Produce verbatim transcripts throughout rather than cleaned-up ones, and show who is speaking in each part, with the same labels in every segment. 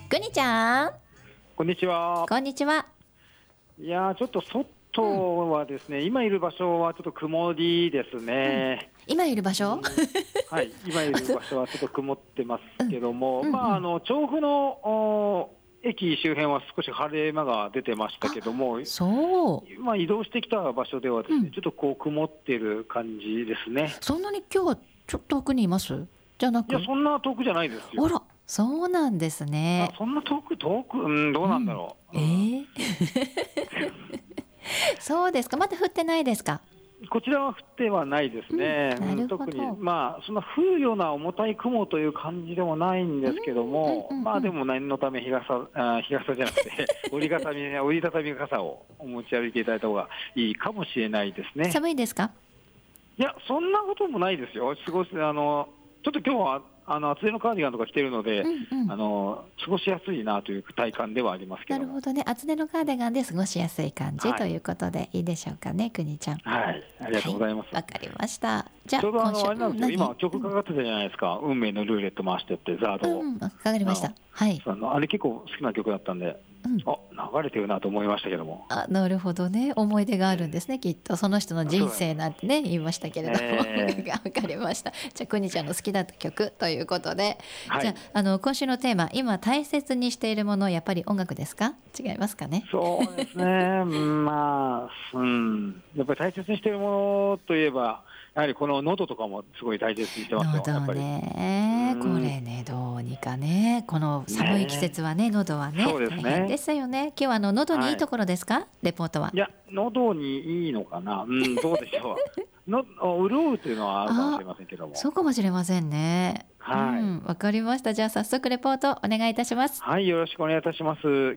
Speaker 1: くにちゃん、
Speaker 2: こんにちは。
Speaker 1: こんにちは。
Speaker 2: いやー、ちょっと外はですね、うん、今いる場所はちょっと曇りですね。
Speaker 1: うん、今いる場所、うん、
Speaker 2: はい、今いる場所はちょっと曇ってますけども、うんうんうん、まあ、あの調布の駅周辺は少し晴れ間が出てましたけども、
Speaker 1: そう、
Speaker 2: まあ、移動してきた場所ではですね、
Speaker 1: うん、
Speaker 2: ちょっとこう曇ってる感じですね。
Speaker 1: そんなに今日はちょっと遠くにいますじゃなく、
Speaker 2: いや、そんな遠くじゃないですよ。
Speaker 1: あら、そうなんですね。
Speaker 2: あ、そんな遠く遠く、うん、どうなんだろう、
Speaker 1: うん、えー、そうですか。まだ降ってないですか。
Speaker 2: こちらは降ってはないですね、
Speaker 1: うん、なるほど。
Speaker 2: 特に、まあ、そんな降るような重たい雲という感じでもないんですけども、まあでも念のため日傘、あ日傘じゃなくて折り傘み、折りたたみ傘を持ち歩いていただいた方がいいかもしれないですね。
Speaker 1: 寒いですか。
Speaker 2: いや、そんなこともないですよ。過ごすあのちょっと今日はあの厚手のカーディガンとか着てるので、うんうん、あの過ごしやすいなという体感ではありますけども。
Speaker 1: なるほどね。厚手のカーディガンで過ごしやすい感じ、はい、ということでいいでしょうかね、くにちゃん。
Speaker 2: はい、ありがとうございます。
Speaker 1: わ、はい、かりました。じゃあ
Speaker 2: ちょうどあのあれなんですよ、今曲かかってたじゃないですか、
Speaker 1: うん、
Speaker 2: 運命のルーレット回してってザードを。
Speaker 1: うん、わかりました。はい。
Speaker 2: あのあれ結構好きな曲だったんで、うん、あ、流れてるなと思いましたけども。
Speaker 1: あ、なるほどね。思い出があるんですね、きっと。その人の人生なんてね、言いましたけれども、えー、わかりました。じゃあくにちゃんの好きだった曲ということで、はい、じゃあ、あの今週のテーマ、今大切にしているもの、やっぱり音楽ですか？違いますかね。
Speaker 2: そうですね。まあ、うん、やっぱり大切にしているものといえば、やはりこの喉とかもすごい大切にしてますよ。
Speaker 1: 喉ね、これね、どうにかね、この寒い季節はね、喉はね、そうですね、大変ですよね。今日はあの喉にいいところですか、はい、レポートは。
Speaker 2: いや、喉にいいのかな、うん、どうでしょう。の潤うというのはあるかもしれませんけども。
Speaker 1: そうかもしれませんね。はい、うん、わかりました。じゃあ早速レポートお願いいたします。
Speaker 2: はい、よろしくお願いいたします。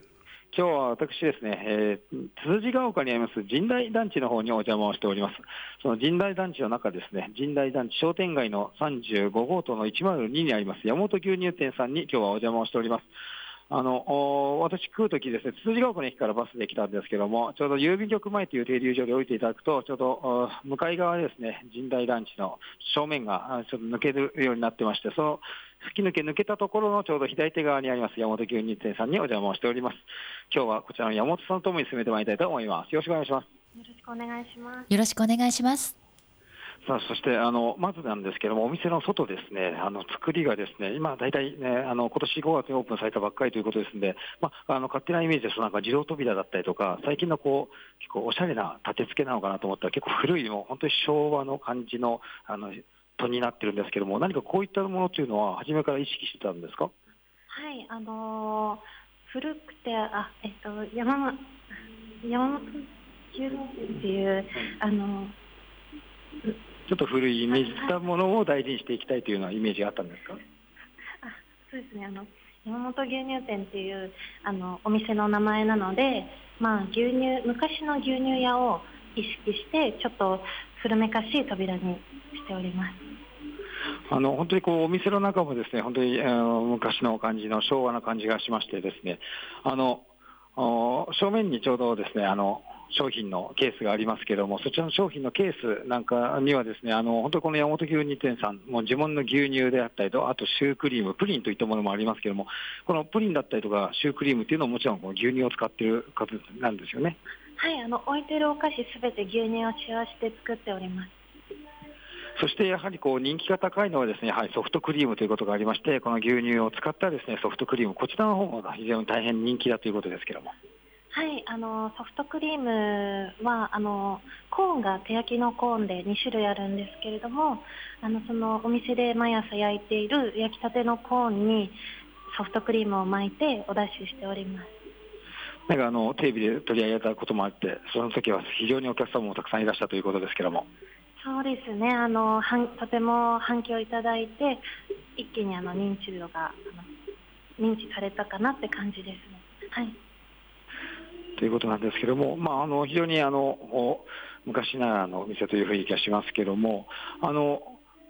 Speaker 2: 今日は私ですね、えー、つつじが丘にあります神代団地の方にお邪魔をしております。その神代団地の中ですね、神代団地商店街のさんじゅうご号棟のいちまるににあります山本牛乳店さんに今日はお邪魔をしております。あの私来るときですね、つつじが丘の駅からバスで来たんですけども、ちょうど郵便局前という停留所で降りていただくと、ちょうど向かい側ですね、神代団地の正面がちょっと抜けるようになってまして、その吹き抜け抜けたところのちょうど左手側にあります山本牛乳店さんにお邪魔をしております。今日はこちらの山本さんとともに進めてまいりたいと思います。よろしくお願いします。
Speaker 3: よろしくお願いします。
Speaker 1: よろしくお願いします。
Speaker 2: さあ、そしてあのまずなんですけども、お店の外ですね、あの作りがですね、今大体ね、あの今年ごがつにオープンされたばっかりということですので、まあ、あの勝手なイメージですと、なんか自動扉だったりとか、最近のこう結構おしゃれな立て付けなのかなと思ったら、結構古いもう本当に昭和の感じのあの戸になってるんですけども、何かこういったものというのは初めから意識してたんですか？
Speaker 3: はい、あのー、古くて、あ、えっと山本山本牛っていう、あの
Speaker 2: ちょっと古いイメージしたものを大事にしていきたいというようなイメージがあったんですか？
Speaker 3: あ、そうですね。あの山本牛乳店っていうあのお店の名前なので、まあ、牛乳昔の牛乳屋を意識してちょっと古めかしい扉にしております。
Speaker 2: あの本当にこうお店の中もですね、本当にあの昔の感じの昭和な感じがしましてですね、あの正面にちょうどですね、あの商品のケースがありますけれども、そちらの商品のケースなんかにはですね、あの本当にこの山本牛乳店さん、もう自慢の牛乳であったりと、あとシュークリーム、プリンといったものもありますけれども、このプリンだったりとかシュークリームっていうのはもちろんこの牛乳を使っている数なんですよね。
Speaker 3: はい、あの置いてるお菓子すべて牛乳を使用して作っております。
Speaker 2: そしてやはりこう人気が高いのはですね、やはりソフトクリームということがありまして、この牛乳を使ったですねソフトクリーム、こちらの方が非常に大変人気だということですけども。
Speaker 3: はい、あのソフトクリームはあのコーンが手焼きのコーンでに種類あるんですけれども、あのそのお店で毎朝焼いている焼きたてのコーンにソフトクリームを巻いてお出ししております。
Speaker 2: なんかあのテレビで取り上げたこともあって、その時は非常にお客様もたくさんいらっしゃったということですけども。
Speaker 3: そうですね、あのはとても反響いただいて、一気にあの認知度があの認知されたかなって感じですね。はい。
Speaker 2: ということなんですけども、まあ、あの非常にあの昔ながらのお店という雰囲気がしますけども、あの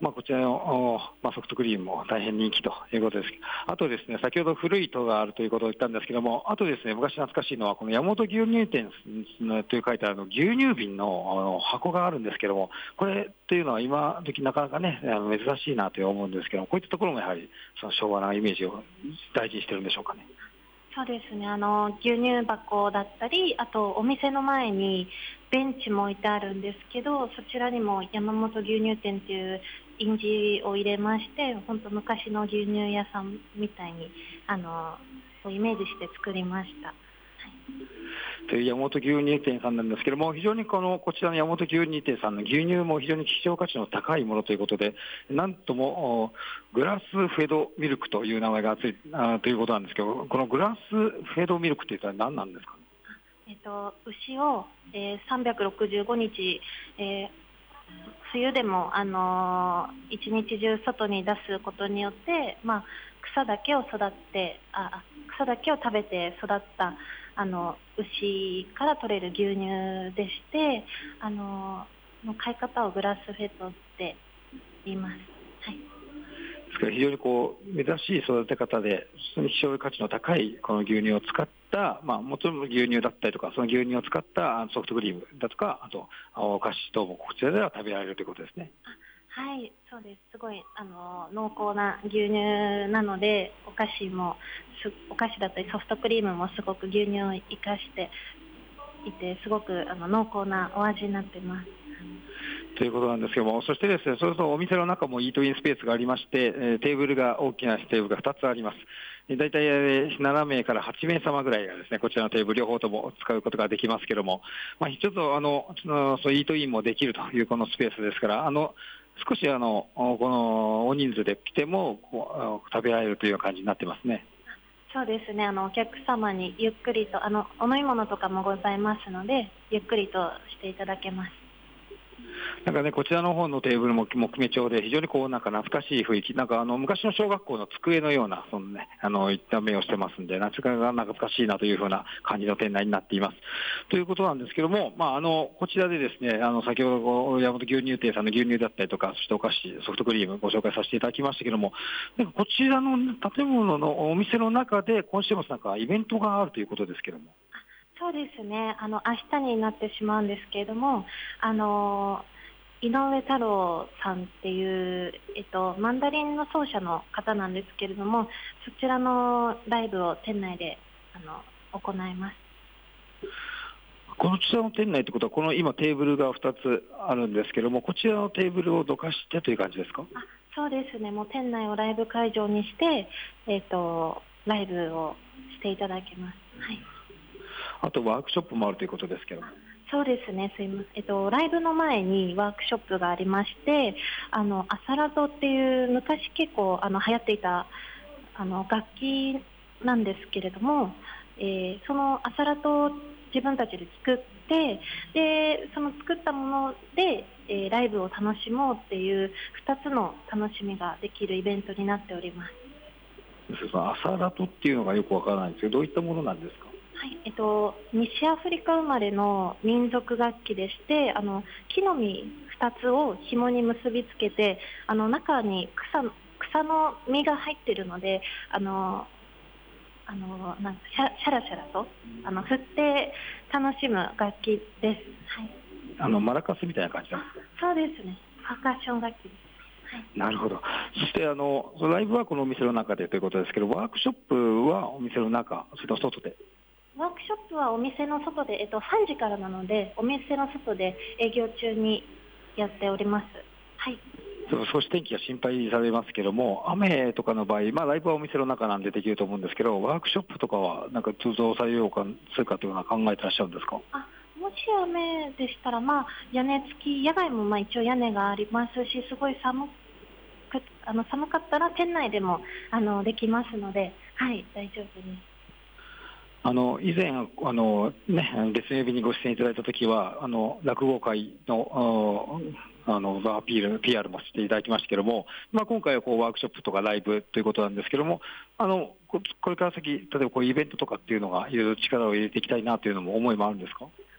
Speaker 2: まあ、こちらの、まあ、ソフトクリームも大変人気ということです。あとですね、先ほど古い戸があるということを言ったんですけども、あとですね、昔懐かしいのは、この山本牛乳店という書いてあるの牛乳瓶のあの箱があるんですけども、これというのは今時なかなかね、あの珍しいなと思うんですけども、こういったところもやはりその昭和なイメージを大事にしてるんでしょうかね。
Speaker 3: そうですね、あの牛乳箱だったり、あとお店の前にベンチも置いてあるんですけど、そちらにも山本牛乳店という印字を入れまして、本当昔の牛乳屋さんみたいにあのイメージして作りました。
Speaker 2: という山本牛乳店さんなんですけども、非常にこのこちらの山本牛乳店さんの牛乳も非常に希少価値の高いものということで、なんともグラスフェドミルクという名前がついあということなんですけど、このグラスフェドミルクって一体何なんですか。
Speaker 3: えっと、牛を、えー、さんびゃくろくじゅうごにち、えー、冬でも、あのー、一日中外に出すことによって、まあ、草だけを育ってあ草だけを食べて育ったあの牛から取れる牛乳でして、あのの飼い方をグラスフェッドって言います。はい、
Speaker 2: ですから非常にこう珍しい育て方で、非常に希少価値の高いこの牛乳を使った、まあ、もちろん牛乳だったりとか、その牛乳を使ったソフトクリームだとか、あとお菓子等もこちらでは食べられるということですね。
Speaker 3: はい、そうです。すごいあの濃厚な牛乳なので、お菓子もお菓子だったりソフトクリームもすごく牛乳を生かしていて、すごくあの濃厚なお味になっています。
Speaker 2: ということなんですけども、そしてですね、それとお店の中もイートインスペースがありまして、テーブルが大きなテーブルがふたつあります。だいたいななめいからはちめいさまぐらいがですね、こちらのテーブル両方とも使うことができますけども、まあ、ちょっとあのそうイートインもできるというこのスペースですから、あの少しあのこの大人数で来てもこう食べられるという感じになってますね。
Speaker 3: そうですね、あのお客様にゆっくりとあのお飲み物とかもございますので、ゆっくりとしていただけます。
Speaker 2: なんかね、こちらの方のテーブルも木目調で非常にこうなんか懐かしい雰囲気、なんかあの昔の小学校の机のようなそのね、あのいった目をしてますんで、懐か懐かしいなというふうな感じの店内になっています。ということなんですけども、まああのこちらでですね、あの先ほど山本牛乳店さんの牛乳だったりとか、そしてお菓子、ソフトクリームご紹介させていただきましたけども、なんかこちらの建物のお店の中で今週末なんかイベントがあるということですけども。
Speaker 3: そうですね、あの明日になってしまうんですけれども、あの井上太郎さんっていう、えっと、マンダリンの奏者の方なんですけれども、そちらのライブを店内であの行います。
Speaker 2: このちらの店内ということは、この今テーブルがふたつあるんですけども、こちらのテーブルをどかしてという感じですか。
Speaker 3: あ、そうですね、もう店内をライブ会場にして、えっと、ライブをしていただけます。はい、
Speaker 2: あとワークショップもあるということですけども。
Speaker 3: そうですね、すいません、えっと、ライブの前にワークショップがありまして、あのアサラトっていう昔結構あの流行っていたあの楽器なんですけれども、えー、そのアサラトを自分たちで作って、でその作ったもので、えー、ライブを楽しもうっていうふたつの楽しみができるイベントになっております。
Speaker 2: アサラトっていうのがよくわからないんですけど、どういったものなんですか。
Speaker 3: はい、えっと、西アフリカ生まれの民族楽器でして、あの木の実ふたつを紐に結びつけて、あの中に 草, 草の実が入っているので、あのあのなんかシャシャラシャラとあの振って楽しむ楽器です。はい、
Speaker 2: あのマラカスみたいな感じなんですか。
Speaker 3: そうですね、パーカッション楽器です。はい、
Speaker 2: なるほど。そしてあのライブはこのお店の中でということですけど、ワークショップはお店の中、それと外で。
Speaker 3: ワークショップはお店の外で、えっと、さんじからなので、お店の外で営業中にやっております。はい、
Speaker 2: 少し天気が心配されますけども、雨とかの場合、まあ、ライブはお店の中なんでできると思うんですけど、ワークショップとかはなんか通常されようかするかというのは考えてらっしゃるんですか。
Speaker 3: あ、もし雨でしたら、まあ、屋根付き、野外もまあ一応屋根がありますし、すごい寒くあの寒かったら店内でもあのできますので、はい、大丈夫です。
Speaker 2: あの以前あの、ね、月曜日にご出演いただいたときは、あの落語会のあのアピール、ピーアール もしていただきましたけれども、まあ、今回はこうワークショップとかライブということなんですけれども、あのこれから先、例えばこういうイベントとかっていうのが、いろいろ力を入れていきたいなというのも思いもあるんですか。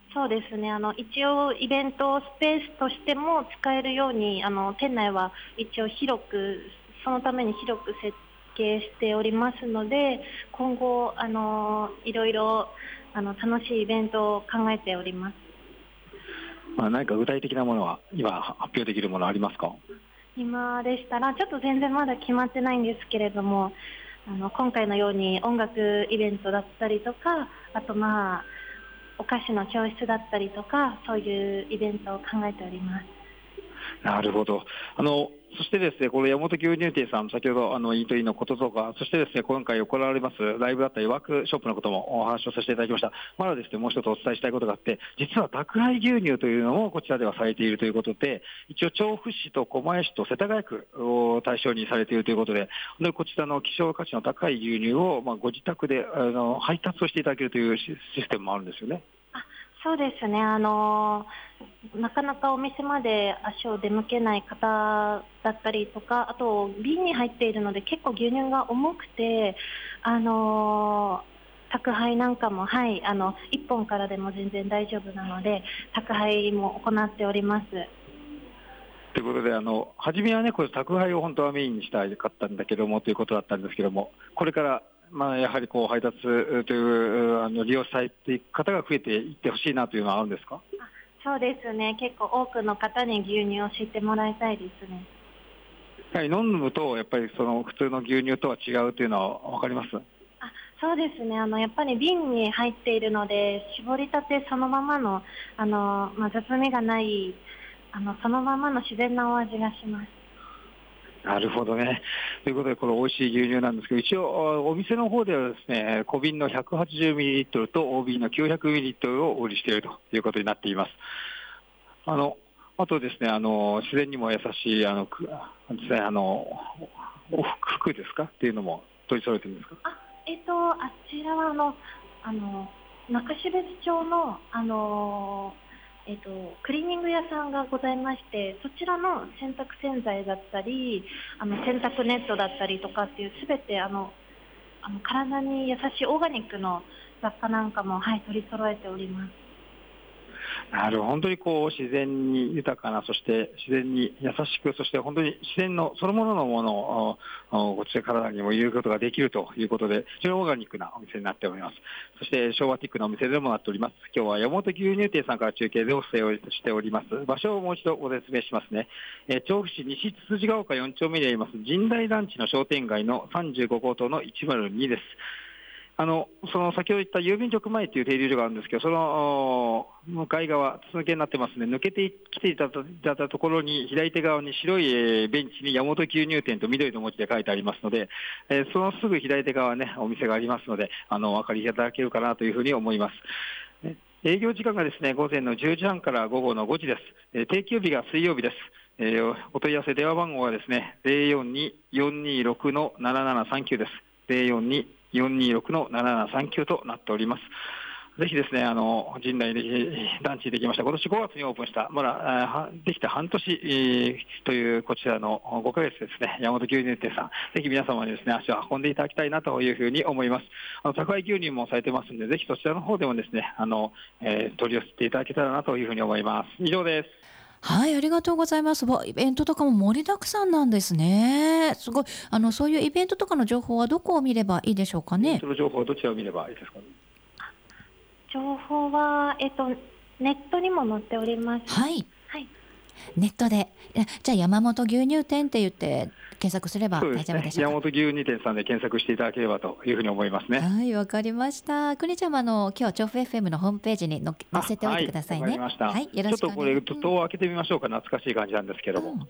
Speaker 3: そうですね。あの一応イベントスペースとしても使えるように、あの店内は一応広く、そのために広く設計しておりますので、今後あのいろいろあの楽しいイベントを考えております。
Speaker 2: まあ、何か具体的なものは今発表できるものありますか？
Speaker 3: 今でしたらちょっと全然まだ決まってないんですけれども、あの今回のように音楽イベントだったりとか、あとまあお菓子の教室だったりとか、そういうイベントを考えております。
Speaker 2: なるほど。あのそしてですね、この山本牛乳店さん、先ほどあのイートインのこととか、そしてですね、今回行われますライブだったりワークショップのこともお話をさせていただきました。まだですね、もう一つお伝えしたいことがあって、実は宅配牛乳というのもこちらではされているということで、一応調布市と狛江市と世田谷区を対象にされているということで、でこちらの希少価値の高い牛乳を、まあ、ご自宅であの配達をしていただけるというシステムもあるんですよね。
Speaker 3: そうですね、あのなかなかお店まで足を出向けない方だったりとか、あと瓶に入っているので結構牛乳が重くて、あの宅配なんかも、はい、あのいっぽんからでも全然大丈夫なので、宅配も行っております。
Speaker 2: ということで、あの初めはね、これ宅配を本当はメインにしたかったんだけどもということだったんですけども、これからまあやはりこう配達というあの利用されていく方が増えていってほしいなというのはあるんですか？
Speaker 3: あ、そうですね、結構多くの方に牛乳を知ってもらいたいですね。
Speaker 2: やはり飲むとやっぱりその普通の牛乳とは違うというのは分かります？
Speaker 3: あ、そうですね、あのやっぱり瓶に入っているので、絞りたてそのままの、あの、まあ、雑味がないあのそのままの自然なお味がします。
Speaker 2: なるほどね。ということで、この美味しい牛乳なんですけど、一応、お店の方ではですね、小瓶の ひゃくはちじゅうミリリットル と大瓶の きゅうひゃくミリリットル をお売りしているということになっています。あのあとですね、あの自然にも優しいあのくですね、あの服ですかっていうのも取り揃えてるんですか？
Speaker 3: あ、えっと、あちらはあのあの中標津町のあのえっと、クリーニング屋さんがございまして、そちらの洗濯洗剤だったり、あの洗濯ネットだったりとかっていう、すべてあのあの体に優しいオーガニックの雑貨なんかも、はい、取り揃えております。
Speaker 2: なるほど、本当にこう自然に豊かな、そして自然に優しく、そして本当に自然のそのもののものをこちら体にも入れることができるということで、非常にオーガニックなお店になっております。そして昭和ティックなお店でもなっております。今日は山本牛乳店さんから中継でお伝えをしております。場所をもう一度ご説明しますね。えー、調布市西つつじが丘よん丁目にあります神代団地の商店街のさんじゅうごごうとうのいちまるにです。あのその先ほど言った郵便局前という停留所があるんですけど、その向かい側、続けになってますので、抜けてきていただいたところに、左手側に白いベンチに山本牛乳店と緑の文字で書いてありますので、えー、そのすぐ左手側ね、お店がありますので、あのお分かりいただけるかなというふうに思います。営業時間がですね、午前のじゅうじはんから午後のごじです。えー、定休日が水曜日です。えー、お問い合わせ電話番号はですね、ゼロよんに よんにろく ななななさんきゅうです。ゼロよんに よんにろく ななななさんきゅうとなっております。ぜひですね、あの神代団地にできました、今年ごがつにオープンした、まだできた半年というこちらのごかげつですね、山本牛乳店さん、ぜひ皆様にですね、足を運んでいただきたいなというふうに思います。あの宅配牛乳もされてますので、ぜひそちらの方でもですね、あの、えー、取り寄せていただけたらなというふうに思います。以上です。
Speaker 1: はい、ありがとうございます。イベントとかも盛りだくさんなんですね。すごい。あのそういうイベントとかの情報はどこを見ればいいでしょうかね。
Speaker 2: その情報はどちらを見ればいいですかね。
Speaker 3: 情報は、えっと、ネットにも載っております。
Speaker 1: はい。
Speaker 3: はい。
Speaker 1: ネットで、じゃあ山本牛乳店って言って検索すれば大丈夫でしょうか。
Speaker 2: そうですね、山本牛乳店さんで検索していただければというふうに思いますね。
Speaker 1: はい、わかりました。くにちゃんもあの今日調布 エフエム のホームページにの載せておいてくださいね。
Speaker 2: はい、わかりました。
Speaker 1: はい、よろしくお願いします。
Speaker 2: ちょっとこれ戸を開けてみましょうか。懐かしい感じなんですけども。うん、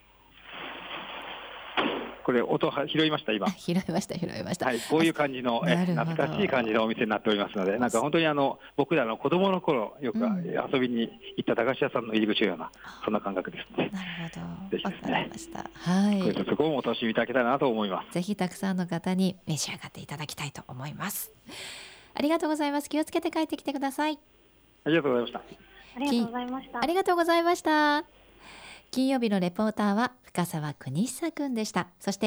Speaker 2: これ音は拾いました今。
Speaker 1: 拾いました拾いました。
Speaker 2: はい、こういう感じのえ懐かしい感じのお店になっておりますので、なんか本当にあの僕らの子供の頃よく遊びに行った駄菓子屋さんの入り口のような、うん、そんな感覚ですね。
Speaker 1: なるほど。
Speaker 2: ぜひですね。
Speaker 1: わかりました。はい。
Speaker 2: こういうところもお楽しみいただけたらなと思います。
Speaker 1: ぜひたくさんの方に召し上がっていただきたいと思います。ありがとうございます。気をつけて帰ってきてください。
Speaker 2: ありがとうございました。
Speaker 3: ありがとうございました。
Speaker 1: ありがとうございました。金曜日のレポーターは深澤邦久くんでした。そして